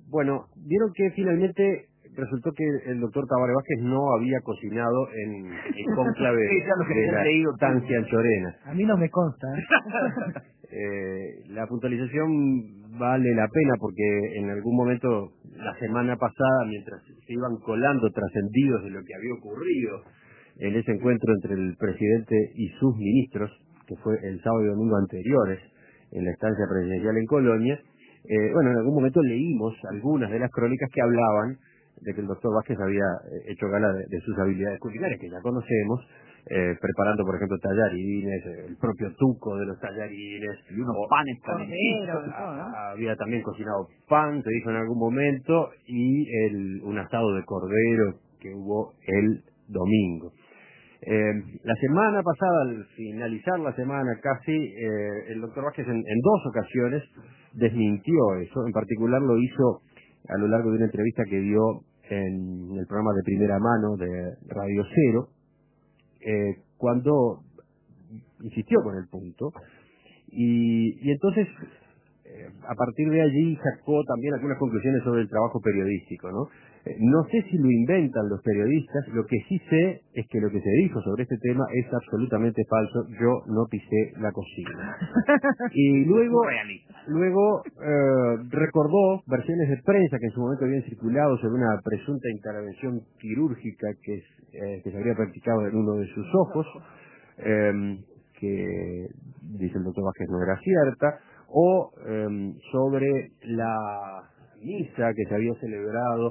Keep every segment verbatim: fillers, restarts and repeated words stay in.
Bueno, vieron que finalmente resultó que el doctor Tabaré Vázquez no había cocinado en el cónclave Sí, ya lo que de he la leído. estancia anchorena. A mí no me consta. ¿eh? Eh, la puntualización vale la pena porque en algún momento, la semana pasada, mientras se iban colando trascendidos de lo que había ocurrido en ese encuentro entre el presidente y sus ministros, que fue el sábado y domingo anteriores en la estancia presidencial en Colonia, eh, bueno, en algún momento leímos algunas de las crónicas que hablaban de que el doctor Vázquez había eh, hecho gala de, de sus habilidades culinarias, que ya conocemos, eh, preparando, por ejemplo, tallarines, eh, el propio tuco de los tallarines, Y unos o, panes Cordero, calentitos. todo, ¿no? a- había también cocinado pan, se dijo en algún momento, y el, un asado de cordero que hubo el domingo. Eh, la semana pasada, al finalizar la semana casi, eh, el doctor Vázquez en, en dos ocasiones desmintió eso. En particular lo hizo a lo largo de una entrevista que dio en el programa de Primera Mano de Radio Cero, eh, cuando insistió con el punto. Y, y entonces, eh, a partir de allí, sacó también algunas conclusiones sobre el trabajo periodístico, ¿no? Eh, no sé si lo inventan los periodistas, lo que sí sé es que lo que se dijo sobre este tema es absolutamente falso. Yo no pisé la cocina. Y luego, luego eh, recordó versiones de prensa que en su momento habían circulado sobre una presunta intervención quirúrgica que, es, eh, que se habría practicado en uno de sus ojos, eh, que dice el doctor Vázquez no era cierta, o eh, sobre la misa que se había celebrado,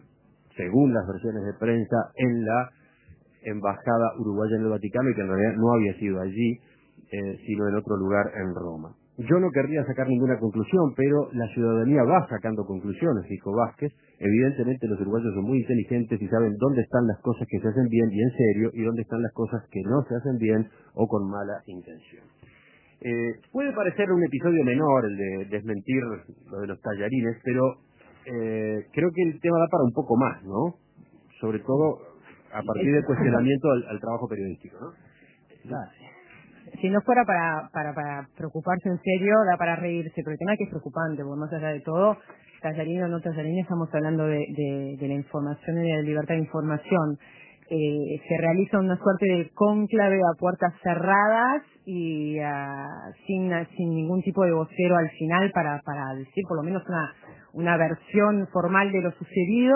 según las versiones de prensa, en la embajada uruguaya en el Vaticano y que en realidad no había sido allí, eh, sino en otro lugar en Roma. Yo no querría sacar ninguna conclusión, pero la ciudadanía va sacando conclusiones, dijo Vázquez. Evidentemente los uruguayos son muy inteligentes y saben dónde están las cosas que se hacen bien y en serio y dónde están las cosas que no se hacen bien o con mala intención. Eh, puede parecer un episodio menor el de desmentir lo de los tallarines, pero eh, creo que el tema da para un poco más, ¿no? Sobre todo a partir del cuestionamiento al, al trabajo periodístico, ¿no? Claro. Si no fuera para, para, para preocuparse en serio, da para reírse, pero el tema es que es preocupante, porque más allá de todo, tallarín o no tallarín, estamos hablando de, de, de la información y de la libertad de información. Eh, se realiza una suerte de cónclave a puertas cerradas y uh, sin, sin ningún tipo de vocero al final para, para decir por lo menos una, una versión formal de lo sucedido,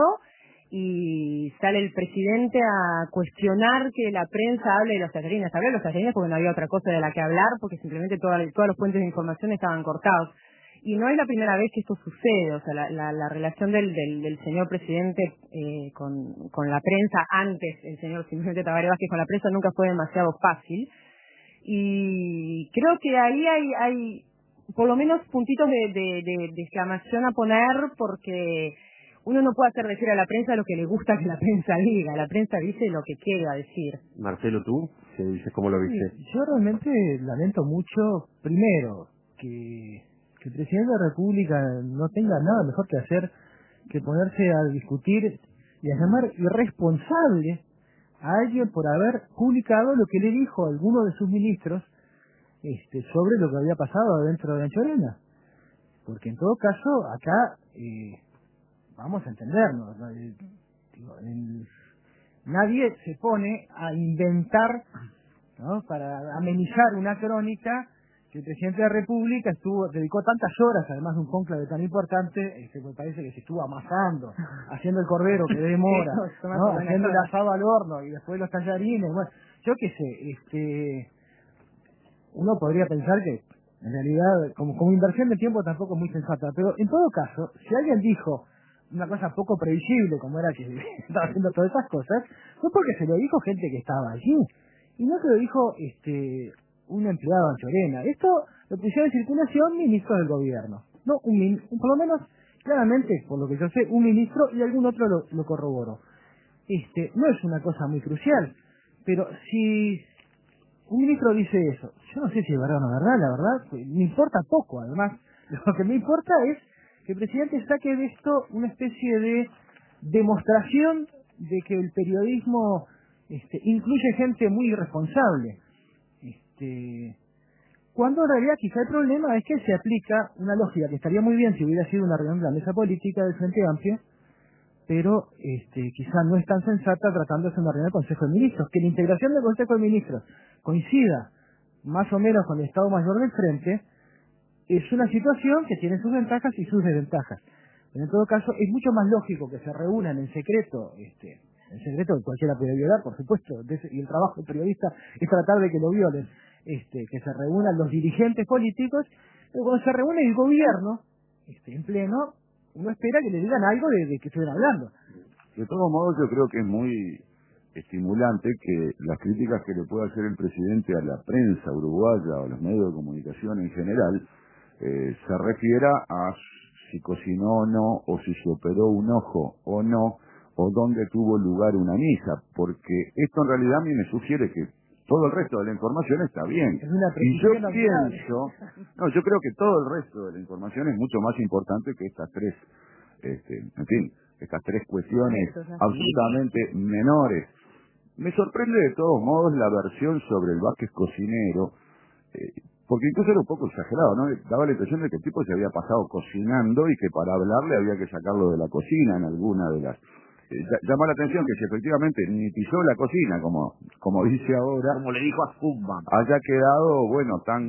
y sale el presidente a cuestionar que la prensa hable de los tallarines. Habló de los tallarines porque no había otra cosa de la que hablar, porque simplemente toda, todos los puentes de información estaban cortados. Y no es la primera vez que esto sucede, o sea, la, la, la relación del, del, del señor presidente eh, con, con la prensa, antes el señor simplemente Tabaré Vázquez con la prensa, nunca fue demasiado fácil. Y creo que ahí hay, hay por lo menos puntitos de, de, de, de exclamación a poner, porque uno no puede hacer decir a la prensa lo que le gusta que la prensa diga. La prensa dice lo que quiera decir. Marcelo, ¿tú? ¿Qué dices? ¿Cómo lo viste? Sí, yo realmente lamento mucho, primero, que, que el presidente de la República no tenga nada mejor que hacer que ponerse a discutir y a llamar irresponsable a alguien por haber publicado lo que le dijo a alguno de sus ministros este, sobre lo que había pasado adentro de la Anchorena. Porque en todo caso, acá... Eh, vamos a entendernos, ¿no? El, digo, el, nadie se pone a inventar, ¿no?, para amenizar una crónica que el presidente de la República estuvo dedicó tantas horas, además de un cónclave tan importante, este, me parece que se estuvo amasando, haciendo el cordero que demora, ¿no?, haciendo el asado al horno y después los tallarines. Bueno, yo qué sé, este, uno podría pensar que en realidad como, como inversión de tiempo tampoco es muy sensata, pero en todo caso, si alguien dijo una cosa poco previsible como era que estaba haciendo todas esas cosas, fue porque se lo dijo gente que estaba allí, y no se lo dijo este un empleado anchorena. Esto lo pusieron en circulación ministros del gobierno, no un, min, por lo menos claramente, por lo que yo sé, un ministro y algún otro lo, lo corroboró. Este no es una cosa muy crucial, pero si un ministro dice eso, yo no sé si es verdad o no es verdad, la verdad, me importa poco. Además, lo que me importa es que el presidente saque de esto una especie de demostración de que el periodismo este, incluye gente muy irresponsable. Este, Cuando en realidad quizá el problema es que se aplica una lógica que estaría muy bien si hubiera sido una reunión de la mesa política del Frente Amplio, pero este, quizá no es tan sensata tratándose de una reunión del Consejo de Ministros. Que la integración del Consejo de Ministros coincida más o menos con el Estado Mayor del Frente es una situación que tiene sus ventajas y sus desventajas. Pero en todo caso es mucho más lógico que se reúnan en secreto, este, en secreto que cualquiera puede violar, por supuesto, y el trabajo del periodista es tratar de que lo violen, este, que se reúnan los dirigentes políticos, pero cuando se reúne el gobierno, este, en pleno, uno espera que le digan algo de, de que estuvieran hablando. De todos modos, yo creo que es muy estimulante que las críticas que le pueda hacer el presidente a la prensa uruguaya o a los medios de comunicación en general eh, se refiera a si cocinó o no, o si se operó un ojo o no, o dónde tuvo lugar una misa, porque esto en realidad a mí me sugiere que todo el resto de la información está bien. Es una y yo precisión pienso, no, yo creo que todo el resto de la información es mucho más importante que estas tres, este, en fin, estas tres cuestiones absolutamente menores. Me sorprende de todos modos la versión sobre el Vázquez cocinero, eh, porque incluso era un poco exagerado, ¿no? Daba la impresión de que el tipo se había pasado cocinando y que para hablarle había que sacarlo de la cocina en alguna de las... Eh, llama la atención que si efectivamente ni pisó la cocina, como como dice ahora, como le dijo a Fugman, haya quedado, bueno, tan,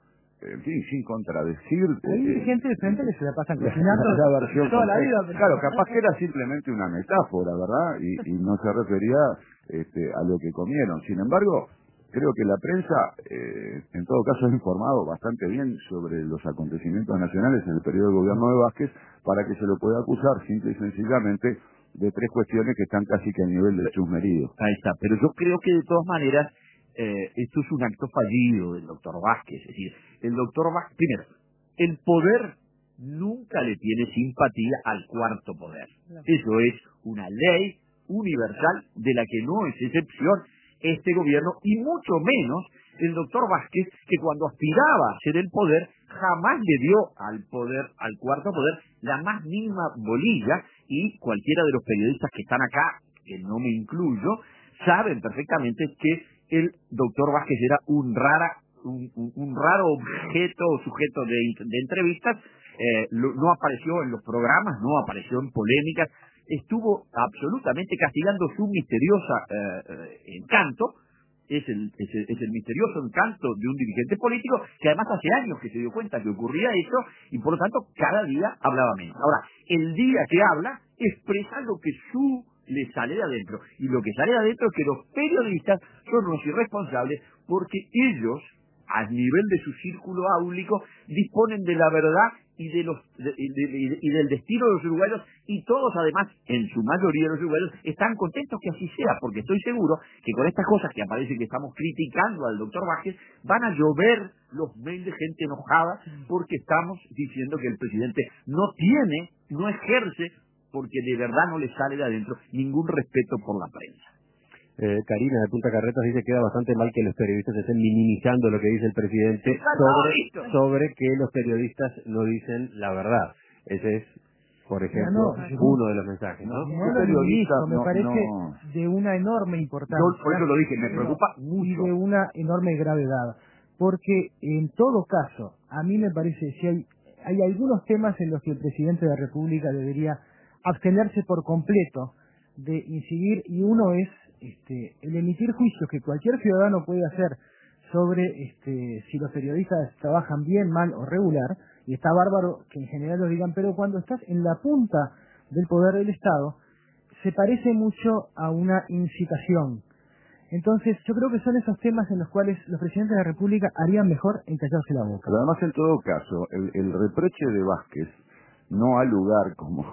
en fin, sin contradecir. Hay eh, gente de frente que se la pasan la, cocinando la versión toda la vida. completa. Claro, capaz que era simplemente una metáfora, ¿verdad? Y, y no se refería este, a lo que comieron. Sin embargo, creo que la prensa, eh, en todo caso, ha informado bastante bien sobre los acontecimientos nacionales en el periodo de gobierno de Vázquez para que se lo pueda acusar simple y sencillamente de tres cuestiones que están casi que a nivel de chusmerío. Ahí está, pero yo creo que de todas maneras eh, esto es un acto fallido del doctor Vázquez. Es decir, el doctor Vázquez, primero, el poder nunca le tiene simpatía al cuarto poder. No. Eso es una ley universal de la que no es excepción este gobierno, y mucho menos el doctor Vázquez, que cuando aspiraba a ser el poder, jamás le dio al poder, al cuarto poder, la más mínima bolilla, y cualquiera de los periodistas que están acá, que no me incluyo, saben perfectamente que el doctor Vázquez era un rara, un, un, un raro objeto o sujeto de, de entrevistas, eh, lo, no apareció en los programas, no apareció en polémicas, estuvo absolutamente castigando su misteriosa eh, eh, encanto. Es el, es, el, es el misterioso encanto de un dirigente político que además hace años que se dio cuenta que ocurría eso y por lo tanto cada día hablaba menos. Ahora, el día que habla expresa lo que su le sale de adentro, y lo que sale de adentro es que los periodistas son unos irresponsables porque ellos, a nivel de su círculo áulico, disponen de la verdad y de los de, de, de, y del destino de los uruguayos, y todos además, en su mayoría de los uruguayos, están contentos que así sea, porque estoy seguro que con estas cosas que aparece que estamos criticando al doctor Vázquez, van a llover los mails de gente enojada porque estamos diciendo que el presidente no tiene, no ejerce, porque de verdad no le sale de adentro ningún respeto por la prensa. Eh, Karina de Punta Carretas dice que queda bastante mal que los periodistas estén minimizando lo que dice el presidente sobre, sobre que los periodistas no dicen la verdad. Ese es, por ejemplo, no, no, uno de los mensajes, ¿no? No, no lo minimizo, me no, parece no. de una enorme importancia. Yo por eso lo dije, me preocupa y mucho. de una enorme gravedad, porque en todo caso, a mí me parece si hay hay algunos temas en los que el presidente de la República debería abstenerse por completo de incidir, y uno es este el emitir juicios que cualquier ciudadano puede hacer sobre este si los periodistas trabajan bien, mal o regular, y está bárbaro que en general lo digan, pero cuando estás en la punta del poder del Estado, se parece mucho a una incitación. Entonces, yo creo que son esos temas en los cuales los presidentes de la República harían mejor en callarse la boca. Pero además, en todo caso, el, el reproche de Vázquez no ha lugar, como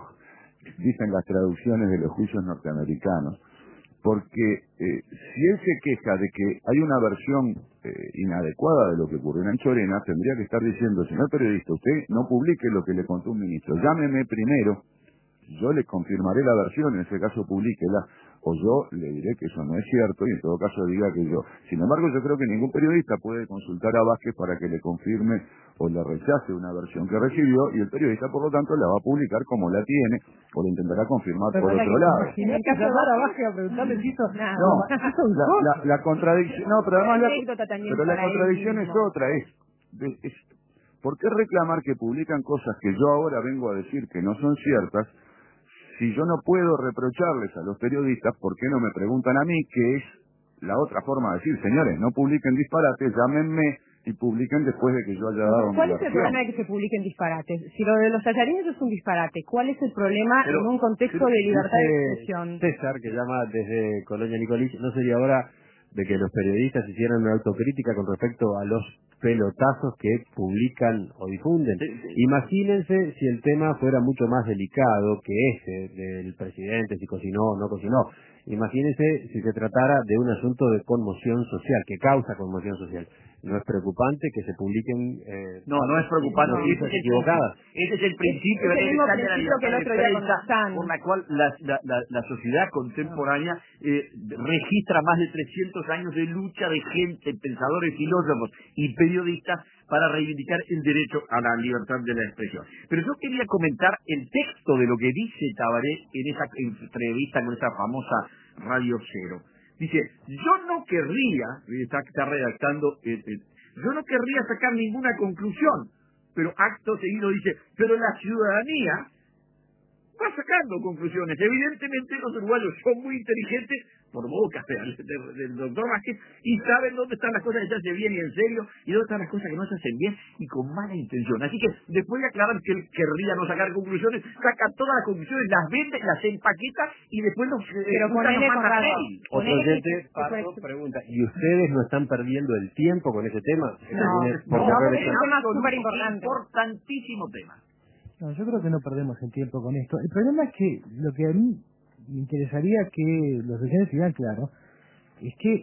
dicen las traducciones de los juicios norteamericanos, porque eh, si él se queja de que hay una versión eh, inadecuada de lo que ocurrió en Anchorena, tendría que estar diciendo: señor periodista, usted no publique lo que le contó un ministro, llámeme primero, yo le confirmaré la versión, en ese caso publíquela, o yo le diré que eso no es cierto, y en todo caso diga que yo. Sin embargo, yo creo que ningún periodista puede consultar a Vázquez para que le confirme o le rechace una versión que recibió, y el periodista, por lo tanto, la va a publicar como la tiene, o la intentará confirmar por otro lado. En el caso de a Vázquez a preguntarle si hizo nada. No, la, la, la contradicción, no, pero además la, pero la contradicción es otra, es de, es, ¿por qué reclamar que publican cosas que yo ahora vengo a decir que no son ciertas? Si yo no puedo reprocharles a los periodistas, ¿por qué no me preguntan a mí, que es la otra forma de decir, señores, no publiquen disparates, llámenme y publiquen después de que yo haya dado mi ¿Cuál es el versión? problema de que se publiquen disparates? Si lo de los tallarines es un disparate, ¿cuál es el problema Pero, en un contexto de libertad de expresión? César, que llama desde Colonia Nicolich, ¿no sería hora de que los periodistas hicieran una autocrítica con respecto a los pelotazos que publican o difunden? Sí, sí. Imagínense si el tema fuera mucho más delicado que ese del presidente, si cocinó o no cocinó. Imagínense si se tratara de un asunto de conmoción social, que causa conmoción social. No es preocupante que se publiquen... Eh, No, no es preocupante. noticias Ese es el equivocadas. principio- Ese es el principio Es el de mismo la principio que el libertad otro de día con prensa, San. por la cual la, la, la, la sociedad contemporánea eh, registra más de trescientos años de lucha de gente, pensadores, filósofos y periodistas para reivindicar el derecho a la libertad de la expresión. Pero yo quería comentar el texto de lo que dice Tabaré en esa entrevista con esa famosa Radio Cero. Dice, yo no querría, está, está redactando, eh, eh, yo no querría sacar ninguna conclusión, pero acto seguido dice, pero la ciudadanía va sacando conclusiones. Evidentemente los uruguayos son muy inteligentes, por boca del, del, del doctor Vázquez, y saben dónde están las cosas que se hacen bien y en serio, y dónde están las cosas que no se hacen bien y con mala intención. Así que después de aclarar que él querría no sacar conclusiones, saca todas las conclusiones, las vende, las empaqueta y después los eh, Pero junta, ponele los con manda a razón. mail. Otro Ponele que- oyente, que- Pardo, que- pregunta, ¿y ustedes no están perdiendo el tiempo con ese tema? Que No, también es por no, correo porque es un electrónico. tema Absoluto, súper importante. importantísimo tema. No, yo creo que no perdemos el tiempo con esto. El problema es que lo que a mí me interesaría que los oyentes tengan claro es que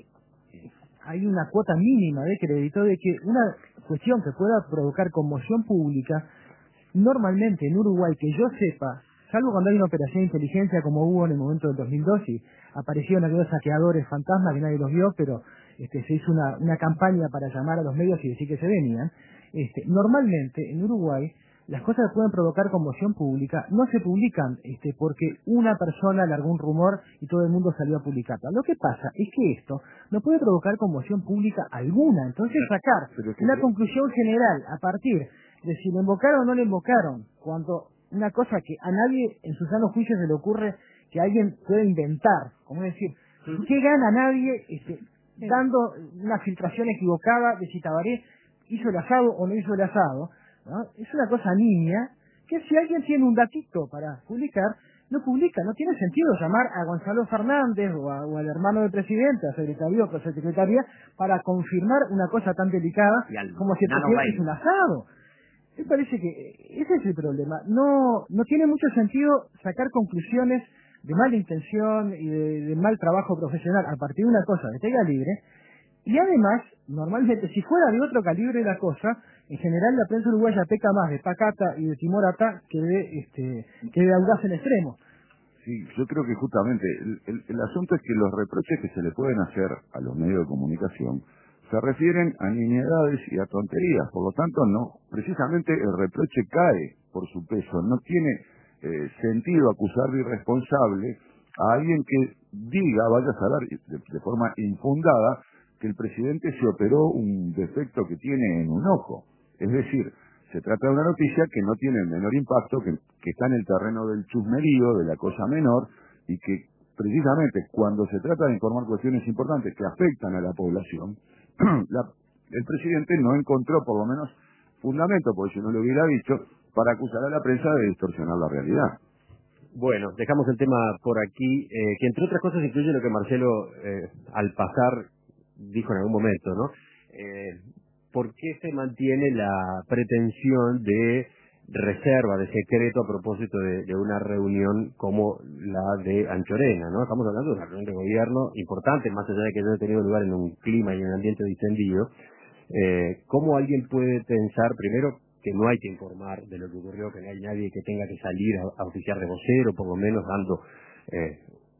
hay una cuota mínima de crédito de que una cuestión que pueda provocar conmoción pública, normalmente en Uruguay, que yo sepa, salvo cuando hay una operación de inteligencia como hubo en el momento del dos mil dos y aparecieron aquellos saqueadores fantasmas que nadie los vio, pero este, se hizo una, una campaña para llamar a los medios y decir que se venían. Este, normalmente en Uruguay las cosas que pueden provocar conmoción pública no se publican este, porque una persona largó un rumor y todo el mundo salió a publicarla. Lo que pasa es que esto no puede provocar conmoción pública alguna. Entonces sacar Pero es que- una conclusión general a partir de si lo invocaron o no lo invocaron, cuando una cosa que a nadie en su sano juicio se le ocurre que alguien puede inventar, como es decir, ¿qué gana nadie este, dando una filtración equivocada de si Tabaré hizo el asado o no hizo el asado? ¿No? Es una cosa niña que si alguien tiene un datito para publicar, lo publica. No tiene sentido llamar a Gonzalo Fernández o, a, o al hermano del presidente, a secretario o a secretaria, para confirmar una cosa tan delicada Y al como si el Nano presidente Bail. hizo un asado. Me parece que ese es el problema. No, no tiene mucho sentido sacar conclusiones de mala intención y de, de mal trabajo profesional a partir de una cosa de tela libre. Y además, normalmente, si fuera de otro calibre la cosa, en general la prensa uruguaya peca más de pacata y de timorata que de, este, que de audaz en extremo. Sí, yo creo que justamente el, el, el asunto es que los reproches que se le pueden hacer a los medios de comunicación se refieren a nimiedades y a tonterías. Por lo tanto, no, precisamente el reproche cae por su peso. No tiene eh, sentido acusar de irresponsable a alguien que diga, vaya a saber de, de forma infundada, que el presidente se operó un defecto que tiene en un ojo. Es decir, se trata de una noticia que no tiene el menor impacto, que, que está en el terreno del chusmerío, de la cosa menor, y que precisamente cuando se trata de informar cuestiones importantes que afectan a la población, la, el presidente no encontró por lo menos fundamento, porque si no lo hubiera dicho, para acusar a la prensa de distorsionar la realidad. Bueno, dejamos el tema por aquí, eh, que entre otras cosas incluye lo que Marcelo eh, al pasar dijo en algún momento, ¿no? Eh, ¿Por qué se mantiene la pretensión de reserva, de secreto a propósito de, de una reunión como la de Anchorena, ¿no? Estamos hablando de una reunión de gobierno importante, más allá de que haya tenido lugar en un clima y en un ambiente distendido. Eh, ¿Cómo alguien puede pensar, primero, que no hay que informar de lo que ocurrió, que no hay nadie que tenga que salir a, a oficiar de vocero, por lo menos dando eh,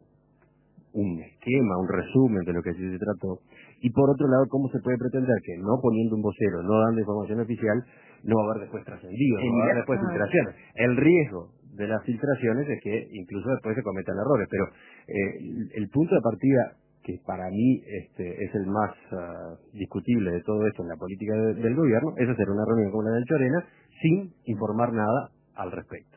un esquema, un resumen de lo que se trató? Y por otro lado, ¿cómo se puede pretender que no poniendo un vocero, no dando información oficial, no va a haber después trascendido, no va a haber después filtraciones? El riesgo de las filtraciones es que incluso después se cometan errores, pero eh, el punto de partida que para mí este, es el más uh, discutible de todo esto en la política de, del gobierno, es hacer una reunión como la del Chorena sin informar nada al respecto.